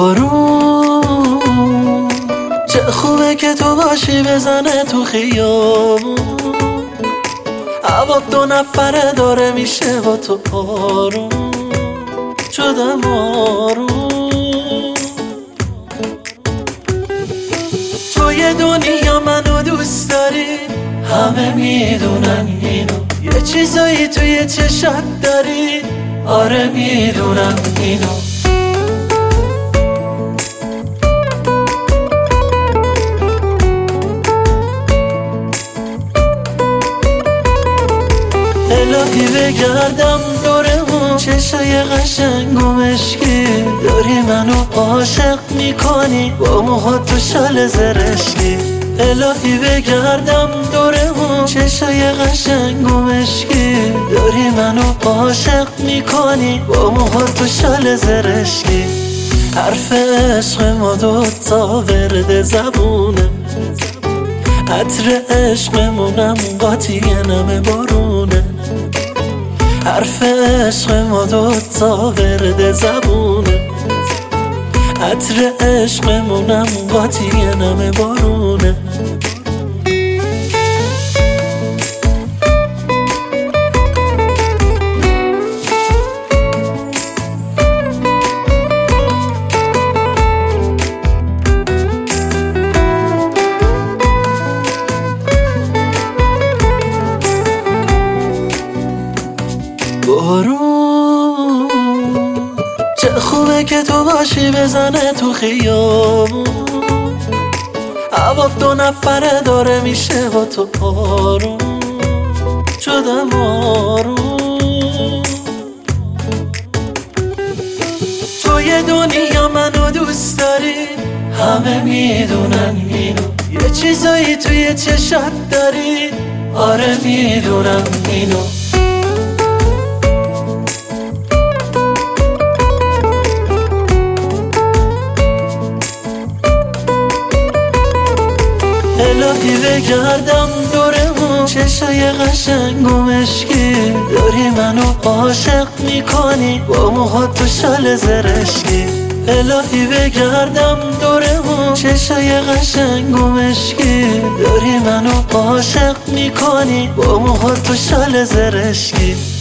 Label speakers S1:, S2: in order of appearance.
S1: بارون چه خوبه که تو باشی بزنه تو خیابون، هوا دو نفره داره میشه با تو آروم شدم آروم. تو یه دنیا منو دوست داری، همه میدونن اینو، یه چیزایی توی چشات داری، آره میدونم اینو. الهی بگردم دورمون، چشای قشنگ و مشکی، داری منو عاشق میکنی با موهات تو شال زرشکی. الهی بگردم دورمون، چشای قشنگ و مشکی، داری منو عاشق میکنی با موهات تو شال زرشکی. حرف عشق ما دوتا ورد زبونه، عطر عشقمونم قاطی نم بارونه. حرف عشق ما دوتا ورد زبونه، عطر عشقمونم قاطی نم بارونه. بارون چه خوبه که تو باشی بزنه تو خیابون، هوا دو نفره داره میشه با تو آروم شدم آروم. تو یه دنیا منو دوست داری، همه میدونن اینو، یه چیزایی توی چشات داری، آره میدونم اینو. الهی بگردم دورمون، چشای قشنگ و مشکی، داری منو عاشق میکنی با موهات تو شال زرشکی. الهی بگردم دورمون، چشای قشنگ و مشکی، داری منو عاشق میکنی با موهات تو شال زرشکی.